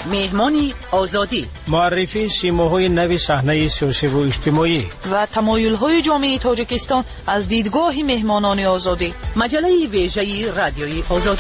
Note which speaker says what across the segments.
Speaker 1: مهمانی آزادی،
Speaker 2: معرفی سیماهای نوی صحنه سیاسی و اجتماعی
Speaker 3: و تمایل‌های جامعه تاجیکستان از دیدگاه مهمانان آزادی.
Speaker 1: مجله ویژه رادیوی آزادی.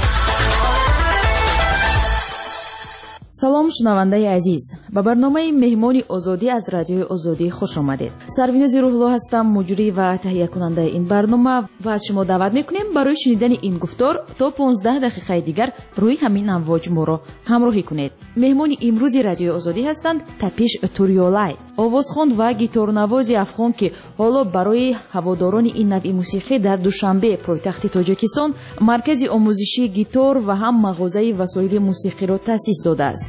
Speaker 4: سلام شنونده عزیز، به برنامه مهمانی آزادی از رادیوی آزادی خوش آمدید. سروینوز روح‌الله هستم، مجری و تهیه کننده این برنامه و از شما دعوت میکنیم برای شنیدن این گفتار تا 15 دقیقه دیگر روی همین امواج ما را همراهی کنید. مهمانی امروز رادیوی آزادی هستند تپیش توریولای، آوازخوان و گیتارنواز افغان که حالا برای هواداران این نوع موسیقی در دوشنبه پایتخت تاجیکستان مرکز آموزشی گیتار و هم مغازه وسایل موسیقی را تأسیس داده است.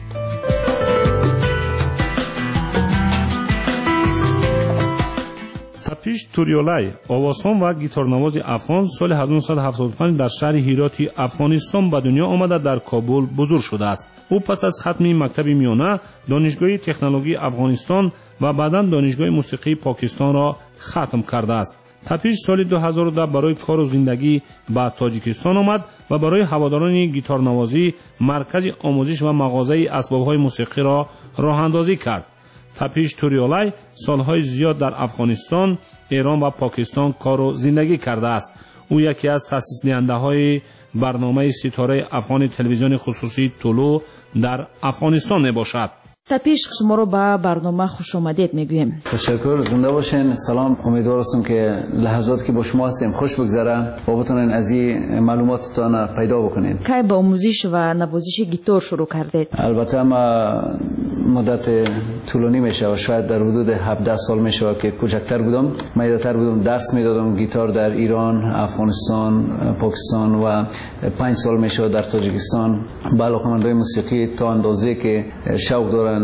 Speaker 5: تپیش توریولای، آوازخوان و گیتارنواز افغان، سال 1975 در شهر هیراتی افغانستان به دنیا آمده در کابل بزرگ شده است. او پس از ختم مکتب میانه دانشگاه تکنولوژی افغانستان و بعداً دانشگاه موسیقی پاکستان را ختم کرده است. تپیش سال 2010 برای کار و زندگی به تاجیکستان آمد و برای هواداران گیتارنوازی مرکز آموزش و مغازه اسباب‌های موسیقی را راه اندازی کرد. تپیش توریولای سالهای زیاد در افغانستان، ایران و پاکستان کار و زندگی کرده است. او یکی از تأسیس دهنده‌های برنامه ستاره افغان تلویزیون خصوصی طلوع در افغانستان میباشد.
Speaker 4: تپیش شما رو به برنامه خوش آمدید میگویم.
Speaker 6: تشکر، زنده باشین. سلام، امیدوارم که لحظاتی که با شما هستیم خوش بگذره و بتونین از این معلوماتتون پیدا بکنین.
Speaker 4: کی با آموزش و نوازش گیتار شروع کردید؟
Speaker 6: البته ما مدت طولانی میشه و شاید در حدود 17 سال میشه که کوچکتر بودم. مایداتر بودم، درس میدادم گیتار در ایران، افغانستان، پاکستان و 5 سال میشه در تاجیکستان. با علاقه‌مندای موسیقی تا اندازه که شوق دارن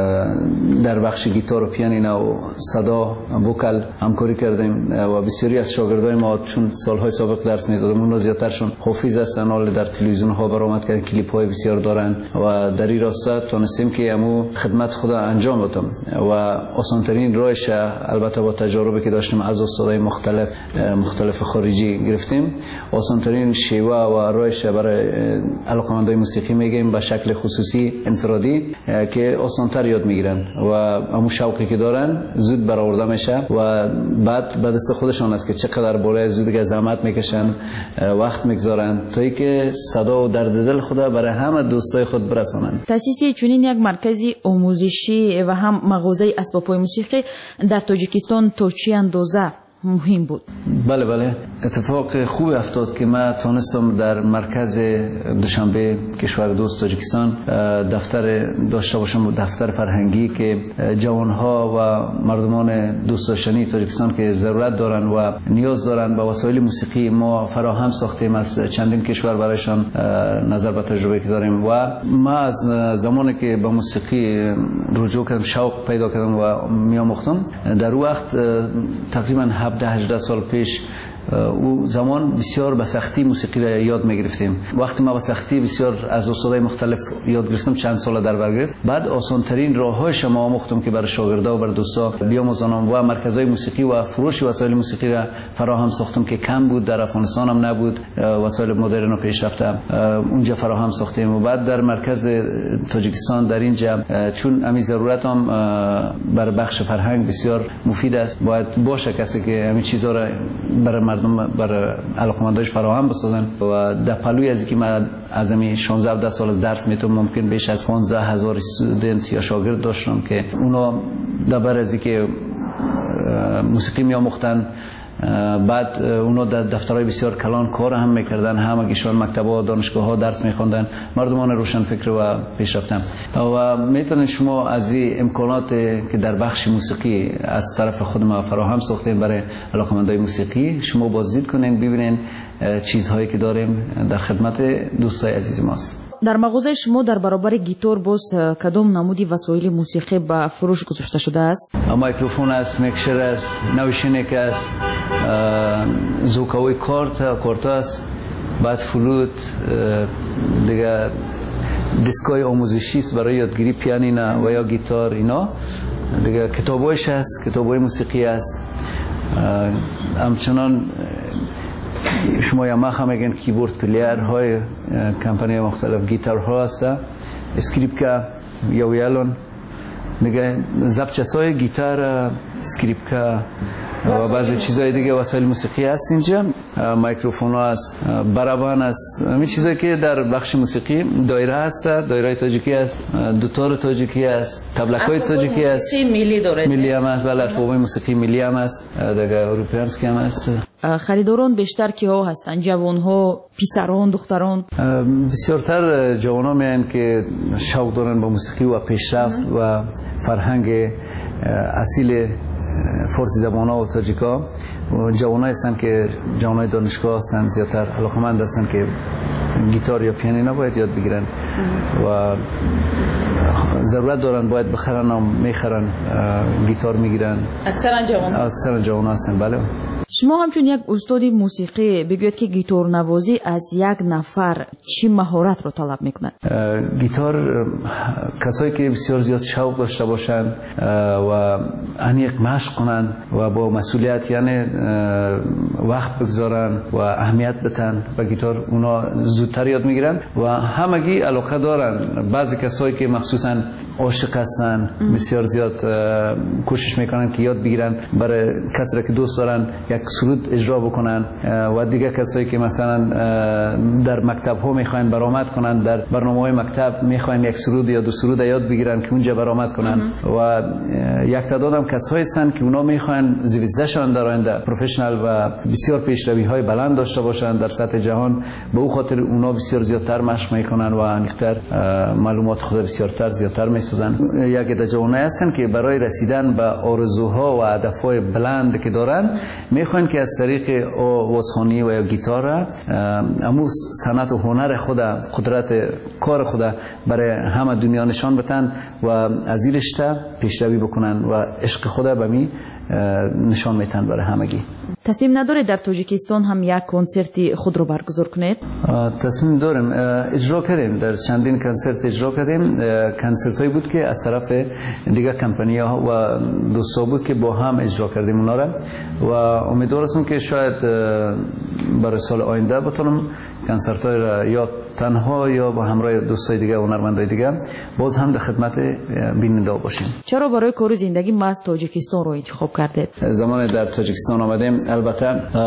Speaker 6: در بخش گیتار و پیانینو و صدا وکل همکاری کردیم و بسیاری از شاگردای ما چون سالهای سابق درس میدادم اون زیادترشون حافظ هستن، حال در تلویزیون ها برآمد کردن، کلیپ های بسیار دارن و در این راستا تونستیم که همو خدمت خدا انجام بدم و آسانترین راهش البته با تجاربی که داشتیم از استادای مختلف خارجی گرفتیم، آسانترین شیوه و راهش برای علاقه‌مندای موسیقی میگیم به شکل خصوصی انفرادی که آسانتر یاد میگیرن و همون شوقی که دارن زود برآورده میشه و بعد دست خودشون است که چقدر بالای زود که زحمت میکشن، وقت میگذارن تا اینکه صدا و درد دل خدا برای همه دوستای خود برسونن.
Speaker 4: تأسیس چنین یک مرکزی آموزشی و هم مغازه اسباب‌های موسیقی در تاجیکستان تا چه اندازه مهم بود؟
Speaker 6: بله، اتفاق خوبی افتاد که ما تونستم در مرکز دوشنبه کشور دوست تاجیکستان دفتر داشته باشم، دفتر فرهنگی که جوانها و مردمان دوست داشتنی تاجیکستان که ضرورت دارن و نیاز دارن به وسایل موسیقی ما فراهم ساختیم از چندین کشور برایشان نظر به تجربه که داریم و ما از زمانی که به موسیقی رجوع کردم، شوق پیدا کردم و میآموختم، در وقت تقریبا 17-18 سال پیش او زمان بسیار به سختی موسیقی را یاد می‌گرفتیم. وقتی ما به سختی بسیار از استادای مختلف یاد گرفتم، چند سال در بر گرفت، بعد آسان‌ترین راه‌هایش ما آموختم که برای شاگردا و برای دوستا بیاموزانم و مرکزهای موسیقی و فروش وسایل موسیقی را فراهم ساختم که کم بود، در افغانستان هم نبود، وسایل مدرن و پیشرفته اونجا فراهم ساختیم و بعد در مرکز تاجیکستان در اینجا چون همین ضرورت هم برای بخش فرهنگ بسیار مفید است، باید باشه کسی که همین چیزا را برای مردم برای علاقمندانش فراهم بسازن و در پلوی از اینکه من از همین 16-17 سال درس میتونم ممکن بیش از 15,000 استودنت یا شاگرد داشتم که اونا در از اینکه موسیقی میآموختن، بعد اونا در دفترهای بسیار کلان کار هم میکردن، همگیشون مکتب‌ها دانشگاه‌ها درس میخوندن، مردمان روشن فکر و پیشرفتن و میتونن شما از این امکانات که در بخش موسیقی از طرف خود ما فراهم ساختیم برای علاقه‌مندای موسیقی شما بازدید کنین، ببینین چیزهایی که داریم در خدمت دوستای عزیز ماست.
Speaker 4: در مغازه شما در برابر گیتار باز کدام نمودی وسایل موسیقی به فروش گذاشته شده است؟
Speaker 6: میکروفون است، میکسر است، نوشینک است، زوکاوی کارت است، بعد فلوت، دیگه دیسکای آموزشی است برای یادگیری پیانینو و یا گیتار، اینا دیگه کتابایش است، کتابای موسیقی است، همچنان شما یاماها میگن کیبورد پلیر های کمپانی مختلف، گیتار ها هست، اسکریپکا یا ویالون دیگه، زبچه‌های گیتار، اسکریپکا و بعضی چیزهای دیگه، وسایل موسیقی هست اینجا، میکروفون هست، برابان هست، همین چیزایی که در بخش موسیقی. دایره هست، دایره تاجیکی هست، دوتار تاجیکی هست، تبلکای تاجیکی هست،
Speaker 4: ملی داره،
Speaker 6: ملی هم هست، بله اسباب موسیقی ملی هم هست، دیگه اروپیانسکی هم هست.
Speaker 4: خریداران بیشتر کیها هستن؟ جوان‌ها، پسران، دختران؟
Speaker 6: بسیارتر جوان‌ها میان که شوق دارن با موسیقی و پیشرفت و فرهنگ اصیل فارسی زبان‌ها و تاجیکا. جوان‌ها هستن که جوان‌های دانشگاه هستن، زیادتر علاقه‌مند هستن که گیتار یا پیانینو باید یاد بگیرن و ضرورت دارن باید بخرن و میخرن، گیتار میگیرن. اکثرا جوان هستن. بله.
Speaker 4: شما همچون یک استاد موسیقی بگوید که گیتار نوازی از یک نفر چی مهارت رو طلب میکنه؟
Speaker 6: گیتار کسایی که بسیار زیاد شوق داشته باشن و عمیق مشق کنن و با مسئولیت یعنی وقت بگذارن و اهمیت بدن و گیتار، اونا زودتر یاد میگیرن و همگی علاقه دارن. بعضی کسایی که مخصوصا عاشق هستن بسیار زیاد کوشش میکنن که یاد بگیرن، برای کسی که دوست دارن یک سرود اجرا بکنن و دیگه کسایی که مثلا در مکتب ها میخواین برآمد کنن، در برنامه‌های مکتب میخواین یک سرود یا دو سرود یاد بگیرن که اونجا برآمد کنن و یک تعداد هم کسایی هستن که اونا میخواین زیستشان در آینده پروفشنال و بسیار پیشروی های بلند داشته باشن در سطح جهان. به او خاطر اونا بسیار زیادتر مشق میکنن و انیختر معلومات خود بسیارتر زیادتر میسازن. یک عده جوانای هستن که برای رسیدن به آرزوها و هدفهای بلند که دارن میخوان که از طریق آوازخوانی و گیتار امو صنعت و هنر خود، قدرت کار خود برای همه دنیا نشان بدن و از این رشته پیشروی بکنن و عشق خود به می نشان میتن برای همگی.
Speaker 4: تصمیم نداره در تاجیکستان هم یک کنسرتی خود رو برگزار کنید؟
Speaker 6: تصمیم داریم، اجرا کردیم، در چندین کنسرت اجرا کردیم. کنسرت هایی بود که از طرف دیگه کمپانی ها و دوستا بود که با هم اجرا کردیم اونا را و امیدوار هستم که شاید برای سال آینده بتونم کنسرت های را یا تنها یا با همراه دوستای دیگه و هنرمندای دیگه باز هم در خدمت بیننده باشیم.
Speaker 4: چرا برای کار زندگی ما از تاجیکستان رو انتخاب کردید؟
Speaker 6: زمان در تاجیکستان آمدیم، البته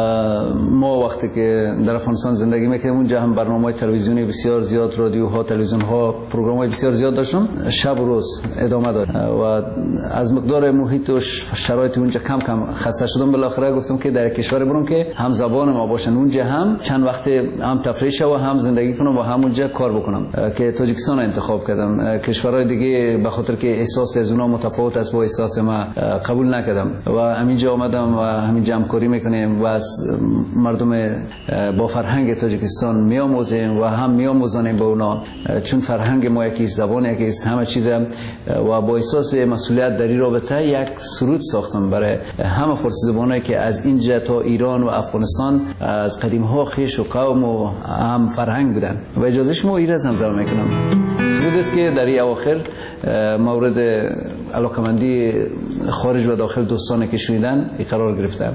Speaker 6: ما وقتی که در افغانستان زندگی میکردیم اونجا هم برنامه‌های تلویزیونی بسیار زیاد، رادیوها، تلویزیون‌ها، پروگرام‌های بسیار زیاد داشتم، شب و روز ادامه داد و از مقدار محیط و شرایط اونجا کم کم خسته شدم. بالاخره گفتم که در کشور برم که هم زبان ما باشن، اونجا هم چند وقت هم تفریح شو و هم زندگی کنم و همونجا کار بکنم که تاجیکستان انتخاب کردم. کشورهای دیگه به خاطر که احساس از اونها متفاوت است با احساس ما قبول نکردم و همینجا آمدم و همینجا همکاری میکنیم و از مردم با فرهنگ تاجیکستان میآموزیم و هم میآموزانیم با اونا، چون فرهنگ ما یکی زبان یکی همه چیز و با احساس مسئولیت در این رابطه یک سرود ساختم برای همه فارسی زبانایی که از اینجا تا ایران و افغانستان از قدیم ها خویش و قوم و هم فرهنگ بودن و اجازه شما ایرز هم زمین میکنم. سرود است که در این اواخر مورد علاقمندی خارج و داخل دوستانی که شنیدن قرار گرفته.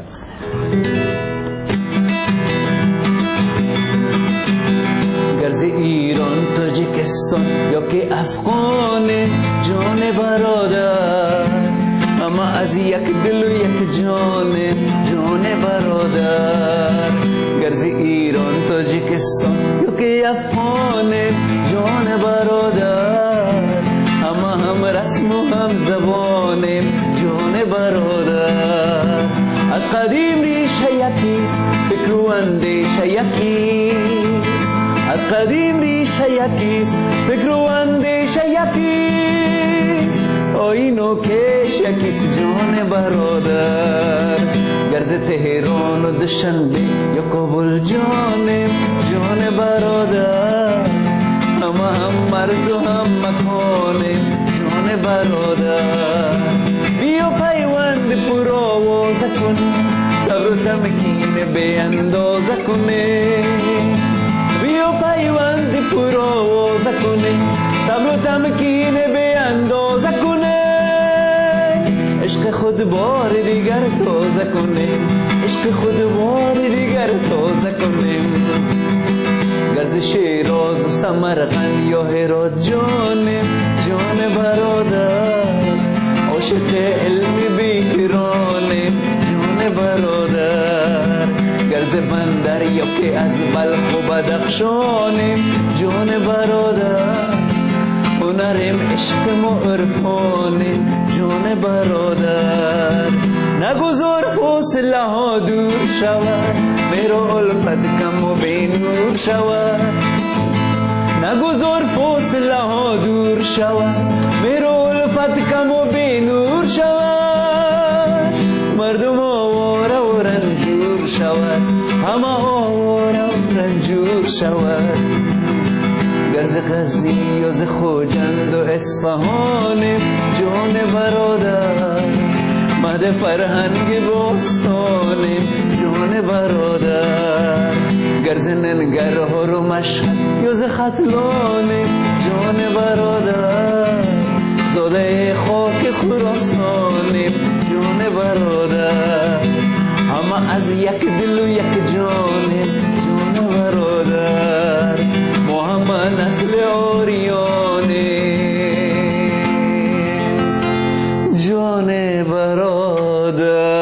Speaker 6: گرز ایران تاجیکستان یا که افغان جان برادر، اما از یک دل و یک جان برادر. گرز ایران تاجیکستان یا که افغان جان برادر، اما هم رسم و هم زبان جان برادر. از قدیم ریشه یکیست، فکر و اندیشه یکیست. از قدیم ریشه یکیست، فکر و اندیشه یکیست. آیین و کش یکیست جان برادر. گرز تهران و دوشنبه یا کابل جان برادر، اما هم مرز و هم مکان جان برادر. بیا پیوند پر آوازه کنی، صبر و تمکین به اندازه کنی. بیا پیوند پر آوازه کنی، صبر و تمکین به اندازه کنی. عشق خود بار دیگر تازه کنی، عشق خود بار دیگر تازه کنیم. گرز شیراز و سمرقند یا هرات جانم، جان برادر عاشق علم بیکرانم، جان برادر گرز بندر یا که از بلخ و بدخشانم، جان برادر هنرم عشقم و عرفانم، جان برادر نگذار فاصله ها دور شود، میرا الفت کم و بینور شود. نگذار فاصله ها دور شود، میرا الفت کم و بینور شود. مردم آواره و رنجور شود، همه آواره و رنجور شود. گرز غزنی و ز خوجند و اصفهانم، جان برادر مهد فرهنگ باستانم، جان برادر گرز ننگرهار و مشهد یا ز ختلانم، جان برادر زاده خاک خراسانم، جان برادر همه از یک دل و یک جانم، جان برادر ما همه نسل آریانیم، جان برادر.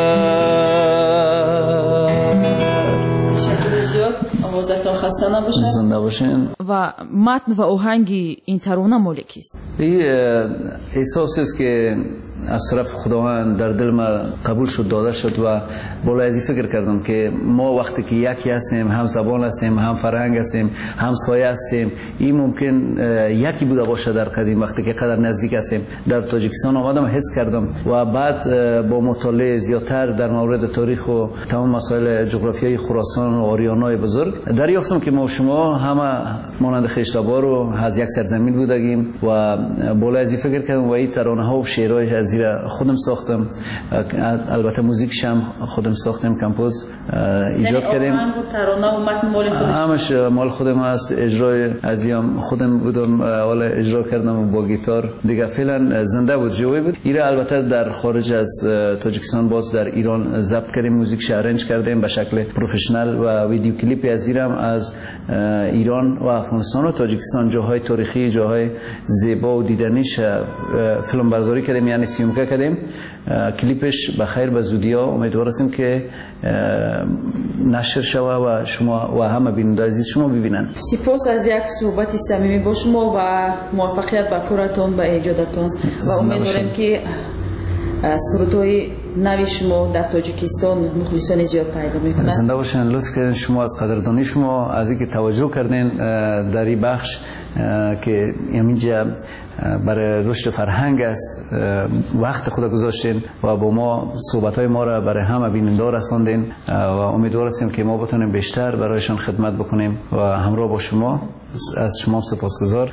Speaker 4: آوازتان خسته نباشن.
Speaker 6: زنده باشین.
Speaker 4: و متن و آهنگی این ترانه مال کیست؟
Speaker 6: این احساسی است که از طرف خداوند در دل ما قبول شد، داده شد و بالا از این فکر کردم که ما وقتی که یکی هستیم، هم زبان هستیم، هم فرهنگ هستیم، هم سایه هستیم، این ممکن یکی بوده باشه در قدیم. وقتی که قدر نزدیک هستیم در تاجیکستان آمدم حس کردم و بعد با مطالعه زیادتر در مورد تاریخ و تمام مسائل جغرافیایی خراسان و آریانای بزرگ دریافتم که ما شما همه مانند خشتابار و از یک سرزمین بودیم و بالا از این فکر کردم و این ترانه ها و شعرهای از خودم ساختم، البته موزیکش هم خودم ساختم، کمپوز ایجاد کردیم.
Speaker 4: آهنگ و ترانه و متن مال خودم؟
Speaker 6: همش مال خودم است. اجرای ازیم خودم بودم، اول اجرا کردم با گیتار دیگه. فعلا زنده بود، جوی بود. ایره البته در خارج از تاجیکستان باز در ایران ضبط کردیم، موزیکش ارنج کردیم به شکل پروفشنال و ویدیو کلیپی از ایران از ایران و افغانستان و تاجیکستان جاهای تاریخی، جاهای زیبا و دیدنیش فیلم برداری کردیم، یعنی سیمکه کردیم. کلیپش بخیر به زودی ها امیدوارم که نشر شوه و شما و همه بیننده عزیز شما ببینن.
Speaker 4: سپاس از یک صحبت صمیمی با شما و موفقیت به کارتون و ایجادتون و امیدوارم که سرودهای نوی شما در تاجیکستان مخلصان زیاد پیدا میکنن.
Speaker 6: زنده باشین. لطف کردین شما از قدردانی شما از اینکه توجه کردین در این بخش که اینجا برای رشد فرهنگ است، وقت خود گذاشتین و با ما صحبت‌های ما را برای همه بیننده رساندین و امیدوار هستیم که ما بتونیم بیشتر برایشان خدمت بکنیم و همراه با شما. از شما سپاسگزار.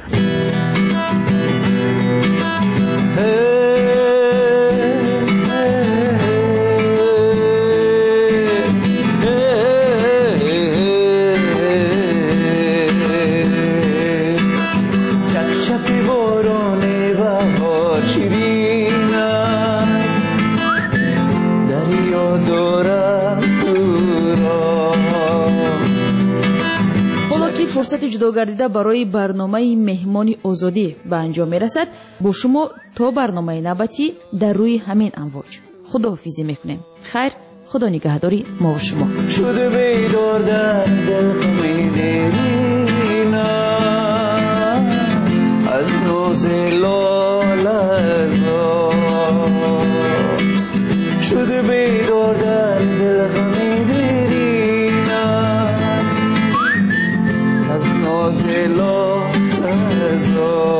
Speaker 4: فرصت جداگردیده برای برنامه مهمان آزادی به انجام میرسد. با شما تا برنامه نوبتی در روی همین امواج خداحافظی میکنیم. خیر، خدا نگهداری ما و شما.
Speaker 6: شده بیدار در دل خمیدینا از نوز لالزا، شده بیدار در دل خمیدینا از ناز لالزا.